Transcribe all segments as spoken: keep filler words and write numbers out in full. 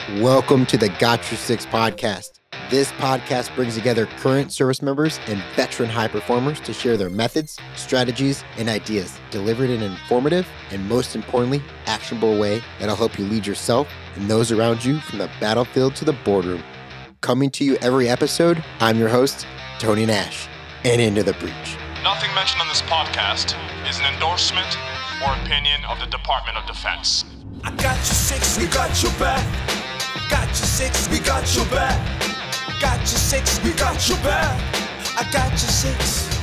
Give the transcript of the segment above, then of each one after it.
Welcome to the Got Your Six podcast. This podcast brings together current service members and veteran high performers to share their methods, strategies, and ideas, delivered in an informative and, most importantly, actionable way that'll help you lead yourself and those around you from the battlefield to the boardroom. Coming to you every episode, I'm your host, Tony Nash, and Into the Breach. Nothing mentioned on this podcast is an endorsement or opinion of the Department of Defense. I got your six, we got your back. Got your six, we got your back. Got your six, we got your back. I got your six.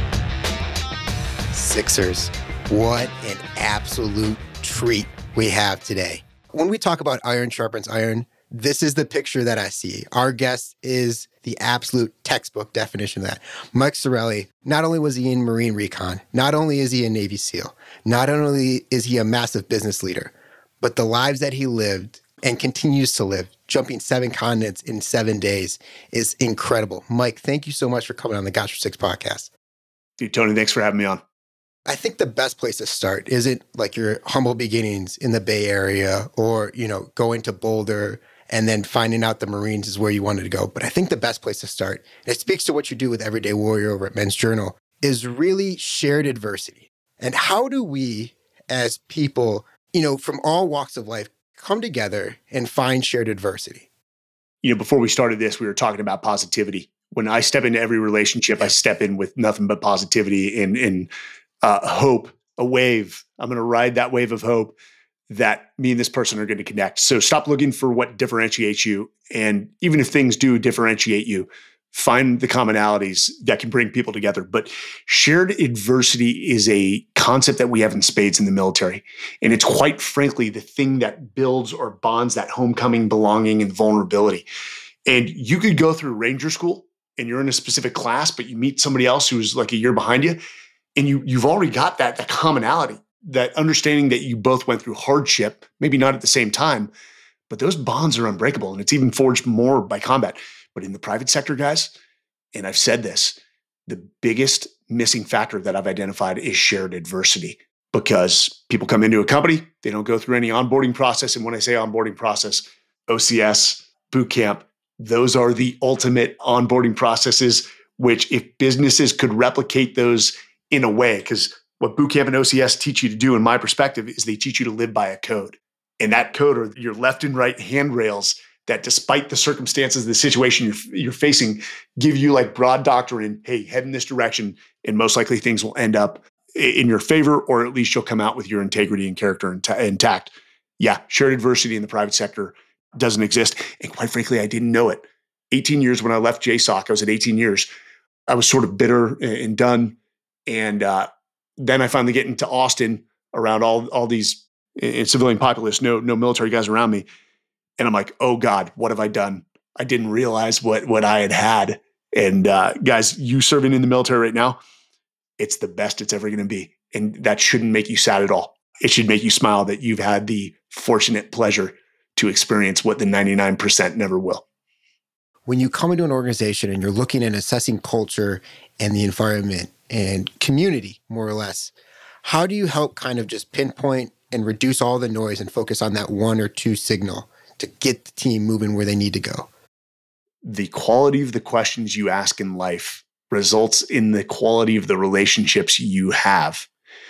Sixers, what an absolute treat we have today. When we talk about iron sharpens iron, this is the picture that I see. Our guest is the absolute textbook definition of that. Mike Sarraille, not only was he in Marine Recon, not only is he a Navy SEAL, not only is he a massive business leader, but the lives that he lived and continues to live, jumping seven continents in seven days, is incredible. Mike, thank you so much for coming on the Got Your Six podcast. Dude, Tony, thanks for having me on. I think the best place to start isn't like your humble beginnings in the Bay Area or, you know, going to Boulder and then finding out the Marines is where you wanted to go. But I think the best place to start, and it speaks to what you do with Everyday Warrior over at Men's Journal, is really shared adversity. And how do we as people, you know, from all walks of life, come together and find shared adversity? You know, before we started this, we were talking about positivity. When I step into every relationship, I step in with nothing but positivity and, and uh, hope, a wave. I'm going to ride that wave of hope that me and this person are going to connect. So stop looking for what differentiates you. And even if things do differentiate you, find the commonalities that can bring people together. But shared adversity is a concept that we have in spades in the military. And it's quite frankly the thing that builds or bonds that homecoming, belonging, and vulnerability. And you could go through Ranger School and you're in a specific class, but you meet somebody else who's like a year behind you, and you, you've already got that, that commonality, that understanding that you both went through hardship, maybe not at the same time, but those bonds are unbreakable. And it's even forged more by combat. But in the private sector, guys, and I've said this, the biggest missing factor that I've identified is shared adversity, because people come into a company, they don't go through any onboarding process. And when I say onboarding process, O C S, boot camp, those are the ultimate onboarding processes, which if businesses could replicate those in a way, because what boot camp and O C S teach you to do, in my perspective, is they teach you to live by a code. And that code are your left and right handrails that, despite the circumstances, the situation you're, you're facing, give you like broad doctrine, hey, head in this direction, and most likely things will end up in your favor, or at least you'll come out with your integrity and character intact. Yeah, shared adversity in the private sector doesn't exist. And quite frankly, I didn't know it. eighteen years when I left J SOC, I was at eighteen years. I was sort of bitter and done. And uh, then I finally get into Austin around all, all these in civilian populace, no, no military guys around me. And I'm like, oh God, what have I done? I didn't realize what, what I had had. And uh, guys, you serving in the military right now, it's the best it's ever going to be. And that shouldn't make you sad at all. It should make you smile that you've had the fortunate pleasure to experience what the ninety-nine percent never will. When you come into an organization and you're looking at assessing culture and the environment and community, more or less, how do you help kind of just pinpoint and reduce all the noise and focus on that one or two signal to get the team moving where they need to go? The quality of the questions you ask in life results in the quality of the relationships you have.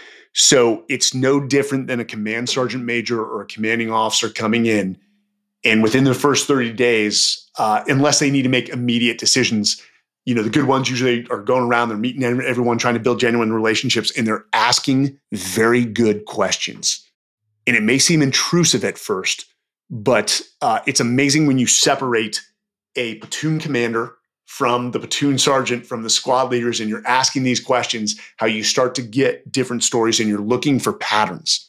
So it's no different than a command sergeant major or a commanding officer coming in, and within the first thirty days, uh, unless they need to make immediate decisions, you know, the good ones usually are going around, they're meeting everyone, trying to build genuine relationships, and they're asking very good questions. And it may seem intrusive at first, but uh, it's amazing when you separate a platoon commander from the platoon sergeant, from the squad leaders, and you're asking these questions, how you start to get different stories and you're looking for patterns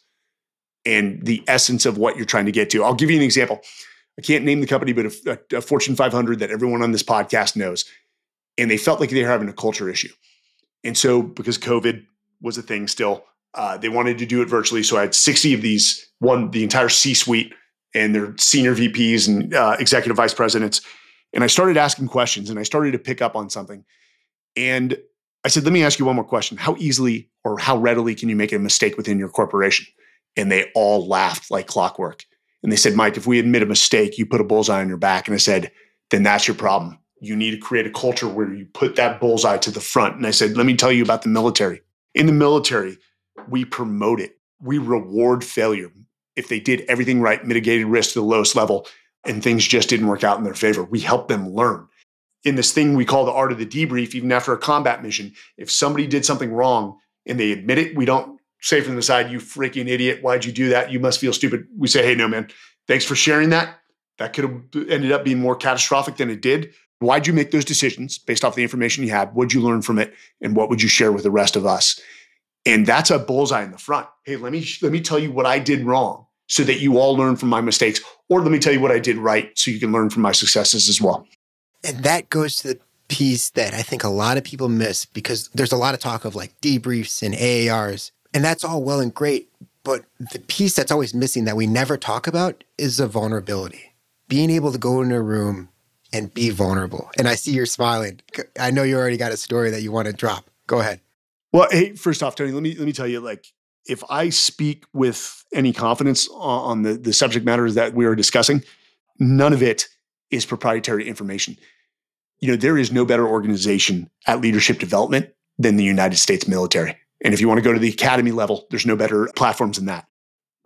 and the essence of what you're trying to get to. I'll give you an example. I can't name the company, but a, a Fortune five hundred that everyone on this podcast knows. And they felt like they were having a culture issue. And so because COVID was a thing still, uh, they wanted to do it virtually. So I had sixty of these, one, the entire C-suite and their senior V Ps and uh, executive vice presidents. And I started asking questions and I started to pick up on something. And I said, let me ask you one more question. How easily or how readily can you make a mistake within your corporation? And they all laughed like clockwork. And they said, Mike, if we admit a mistake, you put a bullseye on your back. And I said, then that's your problem. You need to create a culture where you put that bullseye to the front. And I said, let me tell you about the military. In the military, we promote it. We reward failure. If they did everything right, mitigated risk to the lowest level, and things just didn't work out in their favor, we help them learn. In this thing we call the art of the debrief, even after a combat mission, if somebody did something wrong and they admit it, we don't say from the side, you freaking idiot, why'd you do that? You must feel stupid. We say, hey, no, man, thanks for sharing that. That could have ended up being more catastrophic than it did. Why'd you make those decisions based off the information you had? What'd you learn from it? And what would you share with the rest of us? And that's a bullseye in the front. Hey, let me let me tell you what I did wrong so that you all learn from my mistakes. Or let me tell you what I did right so you can learn from my successes as well. And that goes to the piece that I think a lot of people miss, because there's a lot of talk of like debriefs and A A Rs, and that's all well and great. But the piece that's always missing that we never talk about is the vulnerability. Being able to go in a room and be vulnerable. And I see you're smiling. I know you already got a story that you want to drop. Go ahead. Well, hey, first off, Tony, let me let me tell you, like, if I speak with any confidence on, on the, the subject matters that we are discussing, none of it is proprietary information. You know, there is no better organization at leadership development than the United States military. And if you want to go to the academy level, there's no better platforms than that.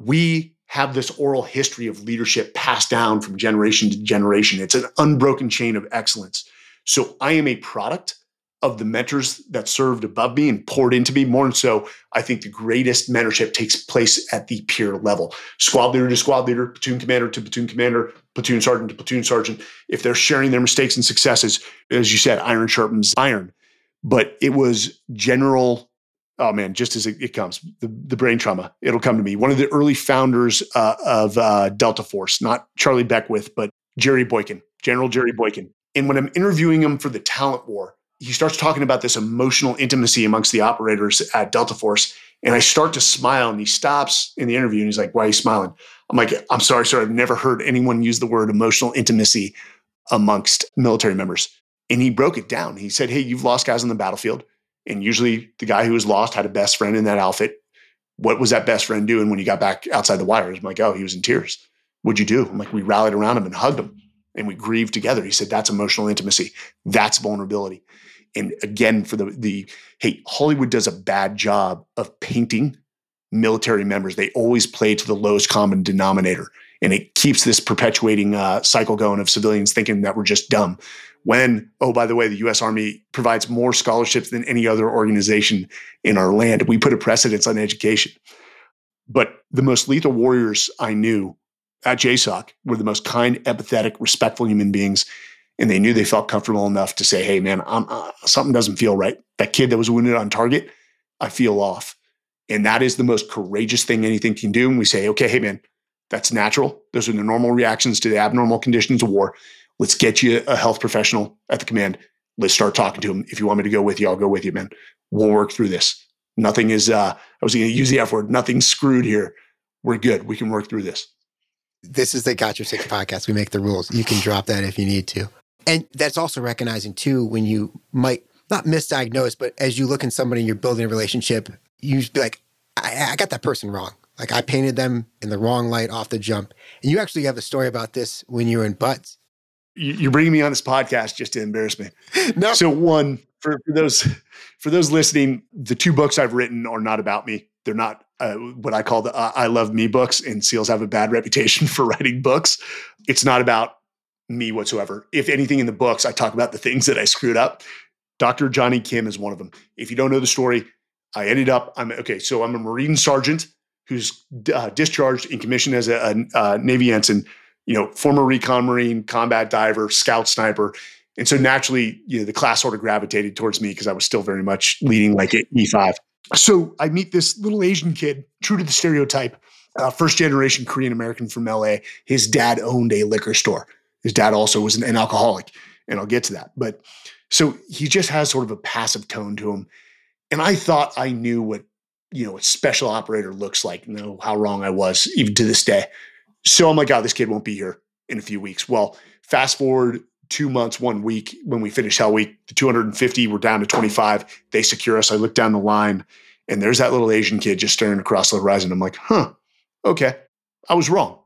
We have this oral history of leadership passed down from generation to generation. It's an unbroken chain of excellence. So I am a product of the mentors that served above me and poured into me. More than so, I think the greatest mentorship takes place at the peer level. Squad leader to squad leader, platoon commander to platoon commander, platoon sergeant to platoon sergeant. If they're sharing their mistakes and successes, as you said, iron sharpens iron. But it was general, oh man, just as it, it comes, the, the brain trauma, it'll come to me. One of the early founders uh, of uh, Delta Force, not Charlie Beckwith, but Jerry Boykin, General Jerry Boykin. And when I'm interviewing him for the talent war, he starts talking about this emotional intimacy amongst the operators at Delta Force. And I start to smile, and he stops in the interview and he's like, why are you smiling? I'm like, I'm sorry, sir. I've never heard anyone use the word emotional intimacy amongst military members. And he broke it down. He said, hey, you've lost guys on the battlefield. And usually the guy who was lost had a best friend in that outfit. What was that best friend doing when you got back outside the wires? I'm like, oh, he was in tears. What'd you do? I'm like, we rallied around him and hugged him and we grieved together. He said, that's emotional intimacy. That's vulnerability. And again, for the, the, hey, Hollywood does a bad job of painting military members. They always play to the lowest common denominator. And it keeps this perpetuating uh, cycle going of civilians thinking that we're just dumb. When, oh, by the way, the U S Army provides more scholarships than any other organization in our land. We put a precedence on education. But the most lethal warriors I knew at J SOC were the most kind, empathetic, respectful human beings. And they knew they felt comfortable enough to say, hey, man, I'm, uh, something doesn't feel right. That kid that was wounded on target, I feel off. And that is the most courageous thing anything can do. And we say, okay, hey, man, that's natural. Those are the normal reactions to the abnormal conditions of war. Let's get you a health professional at the command. Let's start talking to him. If you want me to go with you, I'll go with you, man. We'll work through this. Nothing is, uh, I was going to use the F word, nothing's screwed here. We're good. We can work through this. This is the Got Your Six podcast. We make the rules. You can drop that if you need to. And that's also recognizing too, when you might not misdiagnose, but as you look in somebody and you're building a relationship, you just be like, I, I got that person wrong. Like I painted them in the wrong light off the jump. And you actually have a story about this when you were in Butts. You're bringing me on this podcast just to embarrass me. No. So one, for, for those for those listening, the two books I've written are not about me. They're not uh, what I call the uh, I Love Me books, and SEALs have a bad reputation for writing books. It's not about me whatsoever. If anything in the books, I talk about the things that I screwed up. Doctor Johnny Kim is one of them. If you don't know the story, I ended up, I'm okay. So I'm a Marine sergeant who's uh, discharged in commission as a, a, a Navy ensign, you know, former recon Marine, combat diver, scout sniper. And so naturally, you know, the class sort of gravitated towards me because I was still very much leading like an E five. So I meet this little Asian kid, true to the stereotype, uh, first generation Korean American from L A. His dad owned a liquor store. His dad also was an, an alcoholic, and I'll get to that. But so he just has sort of a passive tone to him. And I thought I knew what, you know, a special operator looks like, and know how wrong I was, even to this day. So I'm like, oh, this kid won't be here in a few weeks. Well, fast forward two months, one week, when we finish Hell Week, the two hundred fifty, we're down to twenty-five. They secure us. I look down the line, and there's that little Asian kid just staring across the horizon. I'm like, huh, okay, I was wrong.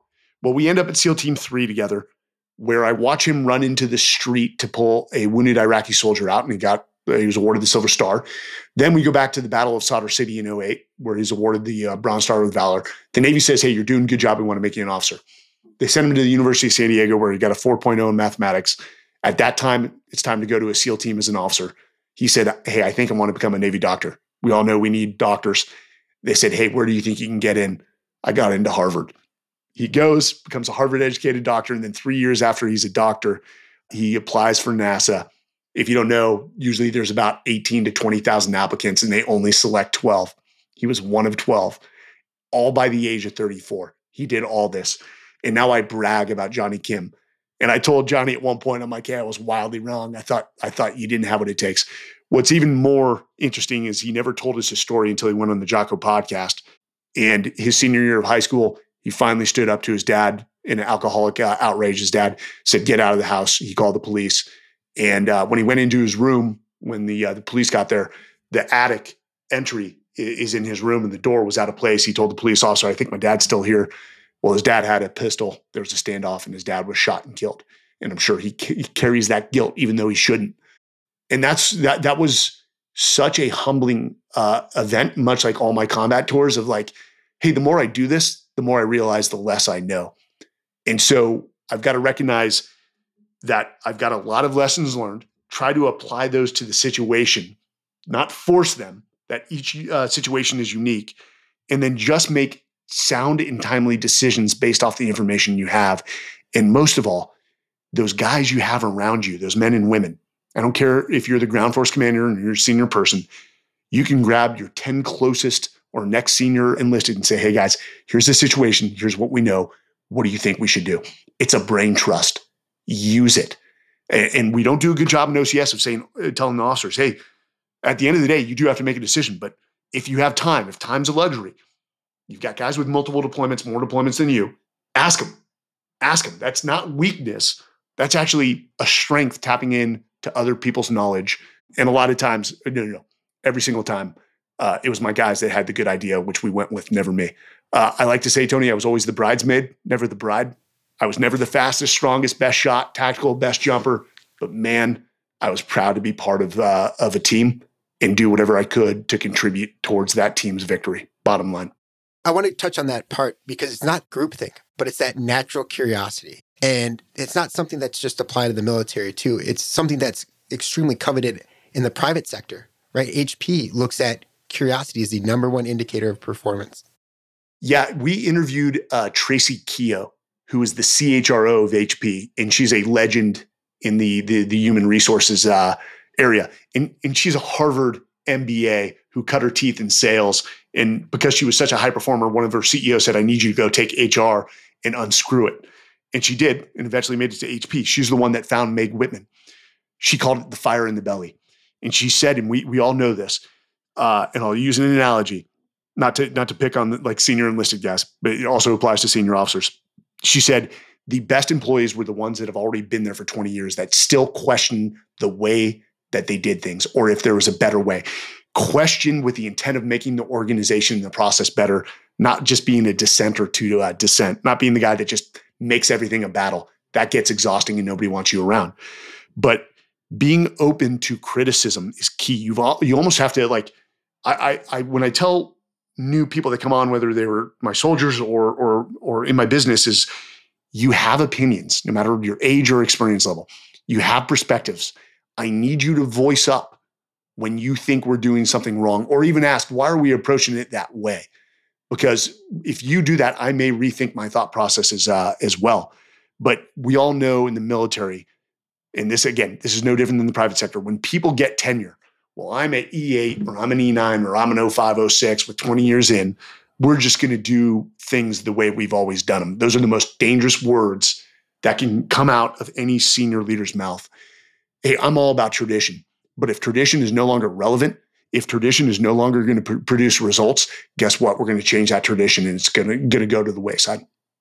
Well, we end up at SEAL Team three together, where I watch him run into the street to pull a wounded Iraqi soldier out, and he got he was awarded the Silver Star. Then we go back to the Battle of Sadr City in oh eight, where he's awarded the uh, Bronze Star with Valor. The Navy says, hey, you're doing a good job. We want to make you an officer. They send him to the University of San Diego, where he got a four point oh in mathematics. At that time, it's time to go to a SEAL team as an officer. He said, hey, I think I want to become a Navy doctor. We all know we need doctors. They said, hey, where do you think you can get in? I got into Harvard. He goes, becomes a Harvard-educated doctor, and then three years after he's a doctor, he applies for NASA. If you don't know, usually there's about eighteen to twenty thousand applicants, and they only select twelve. He was one of twelve, all by the age of thirty-four. He did all this. And now I brag about Johnny Kim. And I told Johnny at one point, I'm like, yeah, I was wildly wrong. I thought I thought you didn't have what it takes. What's even more interesting is he never told us his story until he went on the Jocko podcast. And his senior year of high school, he finally stood up to his dad in an alcoholic uh, outrage. His dad said, get out of the house. He called the police. And uh, when he went into his room, when the uh, the police got there, the attic entry is in his room and the door was out of place. He told the police officer, I think my dad's still here. Well, his dad had a pistol. There was a standoff and his dad was shot and killed. And I'm sure he, ca- he carries that guilt, even though he shouldn't. And that's that that was such a humbling uh, event, much like all my combat tours of like, hey, the more I do this, the more I realize the less I know. And so I've got to recognize that I've got a lot of lessons learned, try to apply those to the situation, not force them, that each uh, situation is unique, and then just make sound and timely decisions based off the information you have. And most of all, those guys you have around you, those men and women. I don't care if you're the ground force commander and you're a senior person, you can grab your ten closest or next senior enlisted and say, hey guys, here's the situation. Here's what we know. What do you think we should do? It's a brain trust. Use it. And we don't do a good job in O C S of saying, telling the officers, hey, at the end of the day, you do have to make a decision. But if you have time, if time's a luxury, you've got guys with multiple deployments, more deployments than you, ask them. Ask them. That's not weakness. That's actually a strength, tapping in to other people's knowledge. And a lot of times, no, no, no, every single time, uh, it was my guys that had the good idea, which we went with, never me. Uh, I like to say, Tony, I was always the bridesmaid, never the bride. I was never the fastest, strongest, best shot, tactical, best jumper. But man, I was proud to be part of uh, of a team and do whatever I could to contribute towards that team's victory. Bottom line. I want to touch on that part because it's not groupthink, but it's that natural curiosity. And it's not something that's just applied to the military too. It's something that's extremely coveted in the private sector, right? H P looks at curiosity as the number one indicator of performance. Yeah, we interviewed uh, Tracy Keogh, who is the C H R O of H P, and she's a legend in the the, the human resources uh, area. And, and she's a Harvard M B A who cut her teeth in sales. And because she was such a high performer, one of her C E Os said, I need you to go take H R and unscrew it. And she did, and eventually made it to H P. She's the one that found Meg Whitman. She called it the fire in the belly. And she said, and we we all know this, uh, and I'll use an analogy, not to not to pick on the, like senior enlisted guys, but it also applies to senior officers. She said, the best employees were the ones that have already been there for twenty years that still question the way that they did things, or if there was a better way. Question with the intent of making the organization and the process better, not just being a dissenter to uh, dissent, not being the guy that just makes everything a battle. That gets exhausting and nobody wants you around. But being open to criticism is key. You've all, you almost have to like, I, I, I when I tell new people that come on, whether they were my soldiers or or or in my business, is you have opinions, no matter your age or experience level. You have perspectives. I need you to voice up when you think we're doing something wrong, or even ask, why are we approaching it that way? Because if you do that, I may rethink my thought processes uh, as well. But we all know in the military, and this, again, this is no different than the private sector, when people get tenure, well, I'm at E eight or I'm an E nine or I'm an oh five, oh six with twenty years in, we're just going to do things the way we've always done them. Those are the most dangerous words that can come out of any senior leader's mouth. Hey, I'm all about tradition. But if tradition is no longer relevant, if tradition is no longer going to pr- produce results, guess what? We're going to change that tradition and it's going to, going to go to the wayside.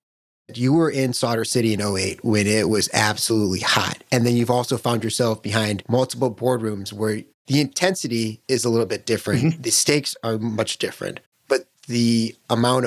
You were in Sadr City in oh eight when it was absolutely hot. And then you've also found yourself behind multiple boardrooms where the intensity is a little bit different. Mm-hmm. The stakes are much different. But the amount of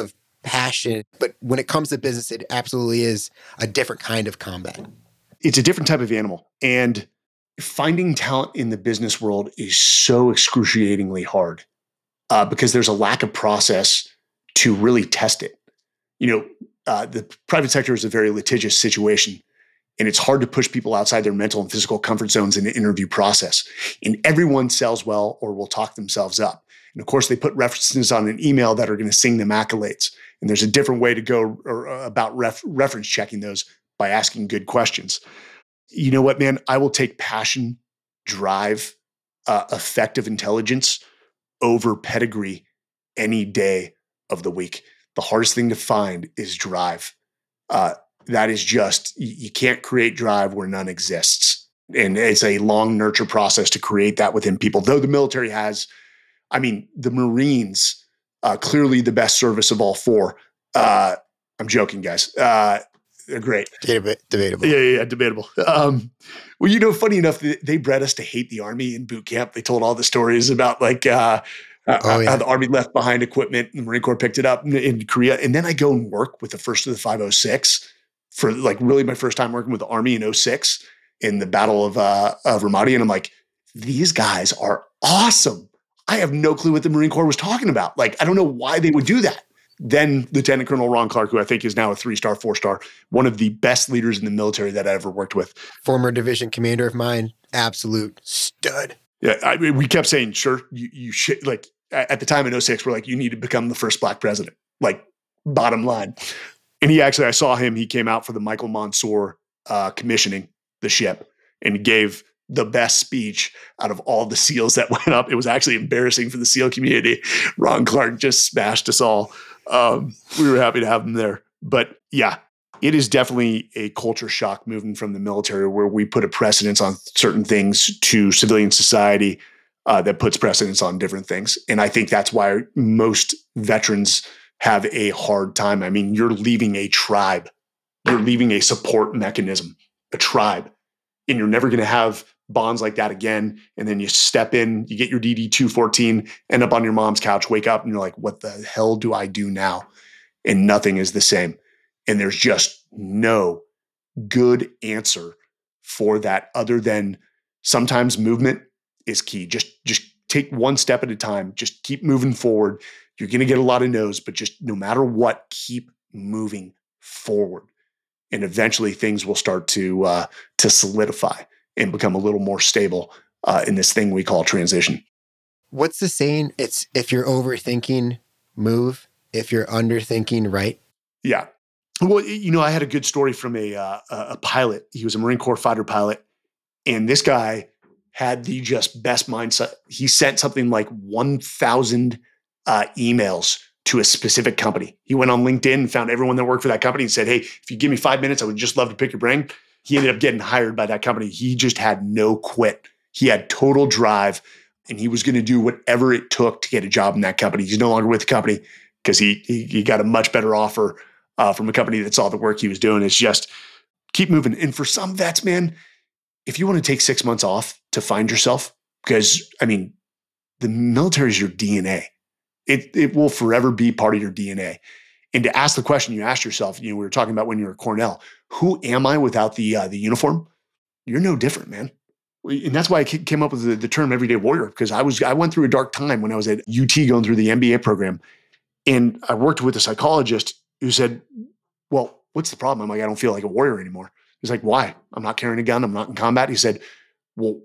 passion. But when it comes to business, it absolutely is a different kind of combat. It's a different type of animal. And finding talent in the business world is so excruciatingly hard uh, because there's a lack of process to really test it. You know, uh, the private sector is a very litigious situation, and it's hard to push people outside their mental and physical comfort zones in the interview process. And everyone sells well or will talk themselves up. And of course, they put references on an email that are going to sing them accolades. And there's a different way to go or, uh, about ref- reference checking those by asking good questions. You know what, man? I will take passion, drive, uh, effective intelligence over pedigree any day of the week. The hardest thing to find is drive. Uh, that is just, you can't create drive where none exists. And it's a long nurture process to create that within people. Though the military has, I mean, the Marines, uh, clearly the best service of all four. Uh, I'm joking, guys. Uh, they're great. Deb- debatable. Yeah, yeah, yeah, debatable. Um, well, you know, funny enough, they, they bred us to hate the Army in boot camp. They told all the stories about like uh, oh, yeah. how the Army left behind equipment and the Marine Corps picked it up in, in Korea. And then I go and work with the first of the five oh six for like really my first time working with the Army in oh six in the Battle of, uh, of Ramadi. And I'm like, these guys are awesome. I have no clue what the Marine Corps was talking about. Like, I don't know why they would do that. Then Lieutenant Colonel Ron Clark, who I think is now a three-star, four-star, one of the best leaders in the military that I ever worked with. Former division commander of mine, absolute stud. Yeah, I mean, we kept saying, sure, you, you should, like, at the time in oh six, we're like, you need to become the first black president, like, bottom line. And he actually, I saw him, he came out for the Michael Mansour uh, commissioning the ship and gave the best speech out of all the SEALs that went up. It was actually embarrassing for the SEAL community. Ron Clark just smashed us all. Um, we were happy to have him there. But yeah, it is definitely a culture shock moving from the military where we put a precedence on certain things to civilian society uh, that puts precedence on different things. And I think that's why most veterans have a hard time. I mean, you're leaving a tribe. You're leaving a support mechanism, a tribe, and you're never going to have bonds like that again. And then you step in, you get your D D two fourteen, end up on your mom's couch, wake up, and you're like, what the hell do I do now? And nothing is the same. And there's just no good answer for that other than sometimes movement is key. Just, just take one step at a time. Just keep moving forward. You're going to get a lot of no's, but just no matter what, keep moving forward. And eventually things will start to, uh, to solidify and become a little more stable uh, in this thing we call transition. What's the saying? It's if you're overthinking, move. If you're underthinking, right? Yeah. Well, you know, I had a good story from a uh, a pilot. He was a Marine Corps fighter pilot. And this guy had the just best mindset. He sent something like one thousand uh, emails to a specific company. He went on LinkedIn and found everyone that worked for that company and said, hey, if you give me five minutes, I would just love to pick your brain. He ended up getting hired by that company. He just had no quit. He had total drive, and he was going to do whatever it took to get a job in that company. He's no longer with the company because he, he he got a much better offer uh, from a company that saw the work he was doing. It's just keep moving. And for some vets, man, if you want to take six months off to find yourself, because I mean, the military is your D N A. It it will forever be part of your D N A. And to ask the question you asked yourself, you know, we were talking about when you were at Cornell, who am I without the uh, the uniform? You're no different, man. And that's why I came up with the, the term everyday warrior, because I was I went through a dark time when I was at U T going through the M B A program. And I worked with a psychologist who said, well, what's the problem? I'm like, I don't feel like a warrior anymore. He's like, why? I'm not carrying a gun. I'm not in combat. He said, well,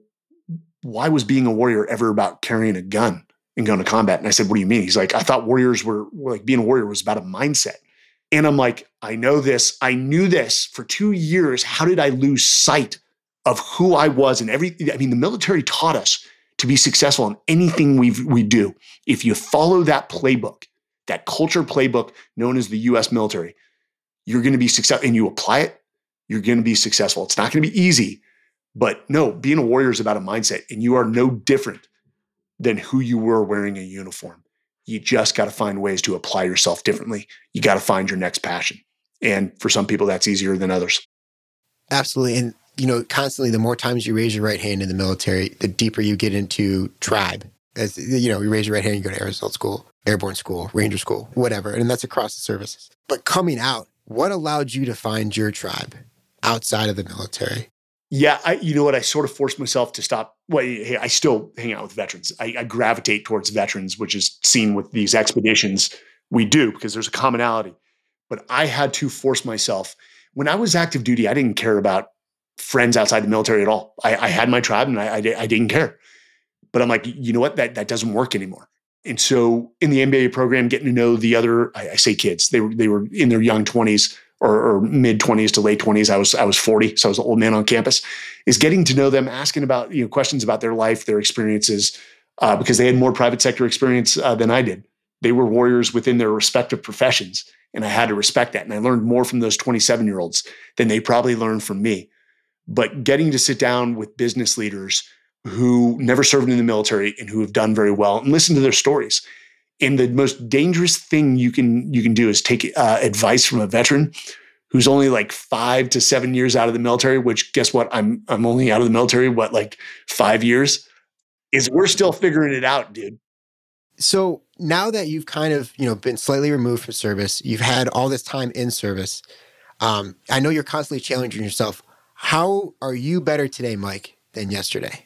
why was being a warrior ever about carrying a gun and going to combat? And I said, what do you mean? He's like, I thought warriors were, were like being a warrior was about a mindset. And I'm like, I know this. I knew this for two years. How did I lose sight of who I was and everything? I mean, the military taught us to be successful in anything we we do. If you follow that playbook, that culture playbook known as the U S military, you're going to be successful, and you apply it, you're going to be successful. It's not going to be easy, but no, being a warrior is about a mindset, and you are no different than who you were wearing a uniform. You just got to find ways to apply yourself differently. You got to find your next passion. And for some people, that's easier than others. Absolutely. And, you know, constantly, the more times you raise your right hand in the military, the deeper you get into tribe. As you know, you raise your right hand, you go to Air Assault School, Airborne School, Ranger School, whatever. And that's across the services. But coming out, what allowed you to find your tribe outside of the military? Yeah, I, you know what? I sort of forced myself to stop. Well, hey, I still hang out with veterans. I, I gravitate towards veterans, which is seen with these expeditions we do because there's a commonality. But I had to force myself. When I was active duty, I didn't care about friends outside the military at all. I, I had my tribe and I, I, I didn't care. But I'm like, you know what? That that doesn't work anymore. And so in the M B A program, getting to know the other, I, I say kids, they were they were in their young twenties or, or mid twenties to late twenties. I was I was forty, so I was an old man on campus. Is getting to know them, asking about you know questions about their life, their experiences, uh, because they had more private sector experience uh, than I did. They were warriors within their respective professions, and I had to respect that. And I learned more from those twenty-seven year olds than they probably learned from me. But getting to sit down with business leaders who never served in the military and who have done very well and listen to their stories. And the most dangerous thing you can you can do is take uh, advice from a veteran who's only like five to seven years out of the military, which guess what? I'm I'm only out of the military, what, like five years? Is we're still figuring it out, dude. So now that you've kind of, you know, been slightly removed from service, you've had all this time in service. Um, I know you're constantly challenging yourself. How are you better today, Mike, than yesterday?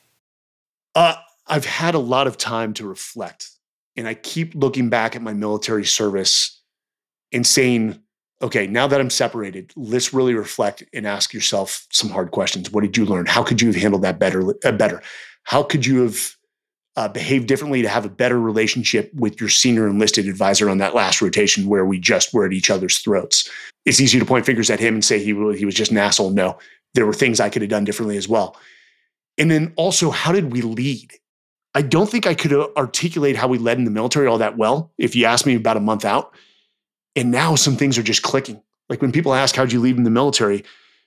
Uh, I've had a lot of time to reflect, and I keep looking back at my military service and saying, okay, now that I'm separated, let's really reflect and ask yourself some hard questions. What did you learn? How could you have handled that better? Uh, better? How could you have uh, behaved differently to have a better relationship with your senior enlisted advisor on that last rotation where we just were at each other's throats? It's easy to point fingers at him and say he, he was just an asshole. No, there were things I could have done differently as well. And then also, how did we lead? I don't think I could articulate how we led in the military all that well if you asked me about a month out. And now some things are just clicking. Like when people ask, how'd you lead in the military?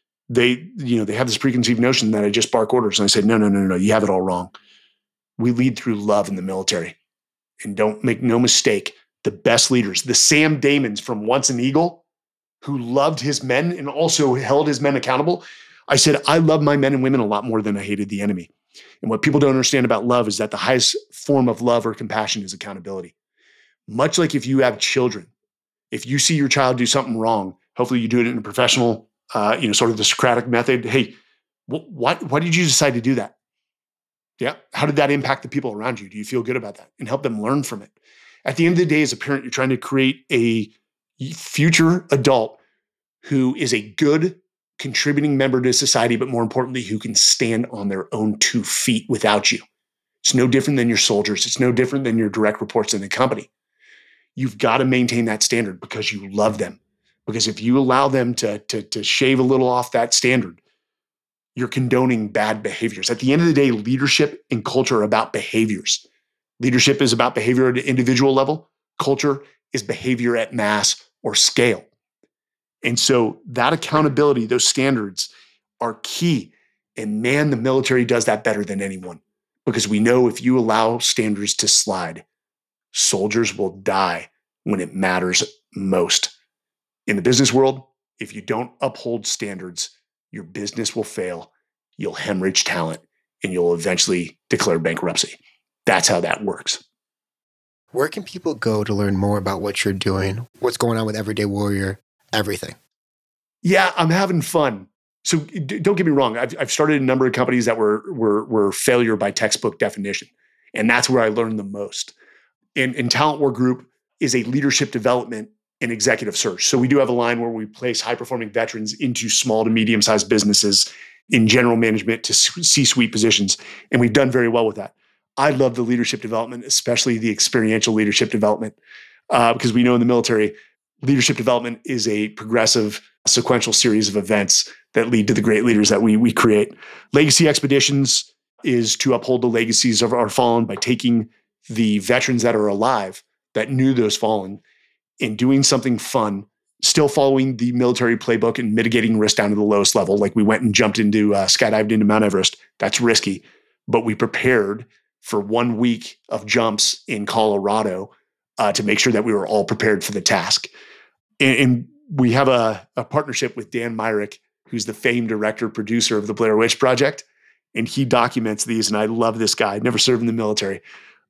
They, you know, they have this preconceived notion that I just bark orders. And I said, no, no, no, no, you have it all wrong. We lead through love in the military. And don't make no mistake, the best leaders, the Sam Damons from Once an Eagle, who loved his men and also held his men accountable. I said, I love my men and women a lot more than I hated the enemy. And what people don't understand about love is that the highest form of love or compassion is accountability. Much like if you have children, if you see your child do something wrong, hopefully you do it in a professional, uh, you know, sort of the Socratic method. Hey, wh- what, why did you decide to do that? Yeah. How did that impact the people around you? Do you feel good about that? And help them learn from it. At the end of the day, as a parent, you're trying to create a future adult who is a good contributing member to society, but more importantly, who can stand on their own two feet without you. It's no different than your soldiers. It's no different than your direct reports in the company. You've got to maintain that standard because you love them. Because if you allow them to, to, to shave a little off that standard, you're condoning bad behaviors. At the end of the day, leadership and culture are about behaviors. Leadership is about behavior at an individual level. Culture is behavior at mass or scale. And so that accountability, those standards are key. And man, the military does that better than anyone because we know if you allow standards to slide, soldiers will die when it matters most. In the business world, if you don't uphold standards, your business will fail, you'll hemorrhage talent, and you'll eventually declare bankruptcy. That's how that works. Where can people go to learn more about what you're doing, what's going on with Everyday Warrior, everything? Yeah, I'm having fun. So d- don't get me wrong. I've, I've started a number of companies that were, were, were failure by textbook definition. And that's where I learned the most. And, and Talent War Group is a leadership development and executive search. So we do have a line where we place high-performing veterans into small to medium-sized businesses in general management to C-suite positions. And we've done very well with that. I love the leadership development, especially the experiential leadership development, uh, because we know in the military, leadership development is a progressive, sequential series of events that lead to the great leaders that we we create. Legacy Expeditions is to uphold the legacies of our fallen by taking the veterans that are alive that knew those fallen and doing something fun, still following the military playbook and mitigating risk down to the lowest level. Like we went and jumped into, uh, skydived into Mount Everest. That's risky, but we prepared for one week of jumps in Colorado uh, to make sure that we were all prepared for the task. And, and we have a, a partnership with Dan Myrick, who's the famed director, producer of the Blair Witch Project. And he documents these. And I love this guy. I'd never served in the military,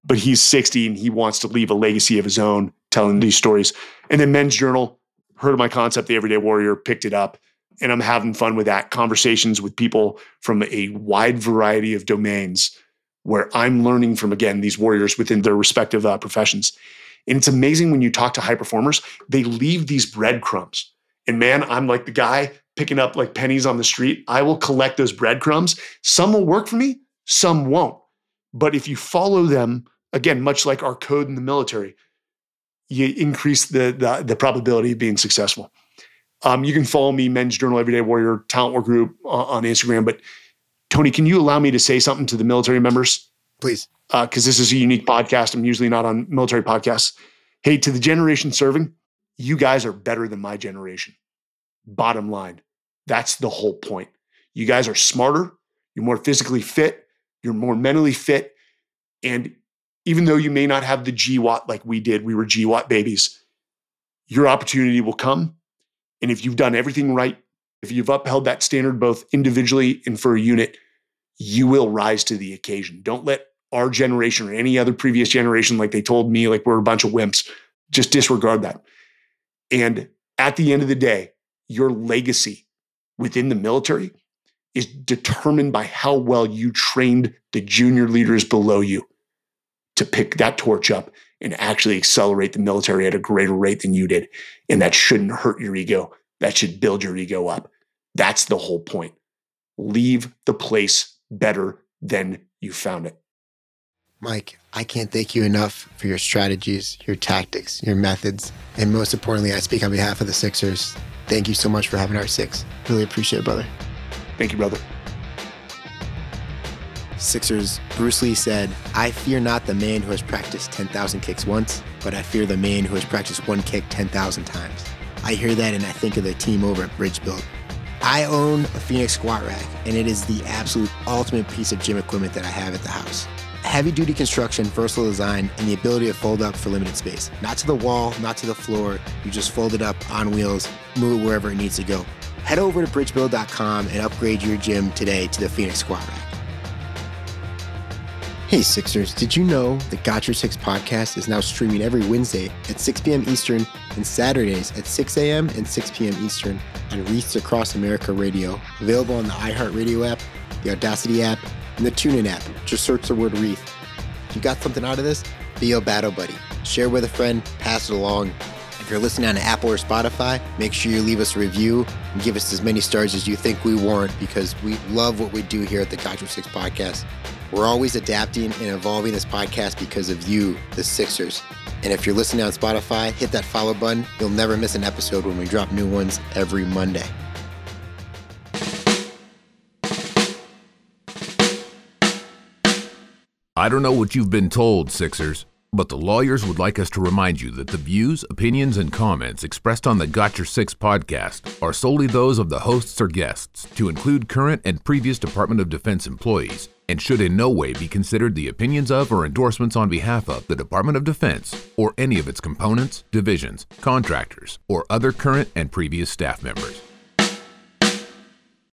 but he's sixty and he wants to leave a legacy of his own telling these stories. And then Men's Journal, heard of my concept, The Everyday Warrior, picked it up, and I'm having fun with that. Conversations with people from a wide variety of domains where I'm learning from, again, these warriors within their respective uh, professions. And it's amazing when you talk to high performers, they leave these breadcrumbs. And man, I'm like the guy picking up like pennies on the street. I will collect those breadcrumbs. Some will work for me, some won't. But if you follow them, again, much like our code in the military, you increase the, the, the probability of being successful. Um, you can follow me, Men's Journal, Everyday Warrior, Talent War Group uh, on Instagram. But Tony, can you allow me to say something to the military members? Please. Because uh, this is a unique podcast. I'm usually not on military podcasts. Hey, to the generation serving, you guys are better than my generation. Bottom line. That's the whole point. You guys are smarter. You're more physically fit. You're more mentally fit. And even though you may not have the G W A T like we did, we were G W A T babies, your opportunity will come. And if you've done everything right, if you've upheld that standard both individually and for a unit, you will rise to the occasion. Don't let our generation or any other previous generation, like they told me, like we're a bunch of wimps, just disregard that. And at the end of the day, your legacy within the military is determined by how well you trained the junior leaders below you to pick that torch up and actually accelerate the military at a greater rate than you did. And that shouldn't hurt your ego. That should build your ego up. That's the whole point. Leave the place better than you found it. Mike, I can't thank you enough for your strategies, your tactics, your methods, and most importantly, I speak on behalf of the Sixers. Thank you so much for having our six. Really appreciate it, brother. Thank you, brother. Sixers, Bruce Lee said, "I fear not the man who has practiced ten thousand kicks once, but I fear the man who has practiced one kick ten thousand times." I hear that and I think of the team over at Bridge Build. I own a Phoenix squat rack, and it is the absolute ultimate piece of gym equipment that I have at the house. Heavy-duty construction, versatile design, and the ability to fold up for limited space. Not to the wall, not to the floor. You just fold it up on wheels, move it wherever it needs to go. Head over to bridge build dot com and upgrade your gym today to the Phoenix squat rack. Hey Sixers, did you know the Got Your Six podcast is now streaming every Wednesday at six p.m. Eastern and Saturdays at six a.m. and six p.m. Eastern on Reefs Across America Radio, available on the iHeartRadio app, the Audacity app, and the TuneIn app. Just search the word Reef. If you got something out of this, be a battle buddy. Share with a friend, pass it along. If you're listening on Apple or Spotify, make sure you leave us a review and give us as many stars as you think we warrant, because we love what we do here at the Got Your Six podcast. We're always adapting and evolving this podcast because of you, the Sixers. And if you're listening on Spotify, hit that follow button. You'll never miss an episode when we drop new ones every Monday. I don't know what you've been told, Sixers, but the lawyers would like us to remind you that the views, opinions, and comments expressed on the Got Your Six podcast are solely those of the hosts or guests, to include current and previous Department of Defense employees, and should in no way be considered the opinions of or endorsements on behalf of the Department of Defense or any of its components, divisions, contractors, or other current and previous staff members.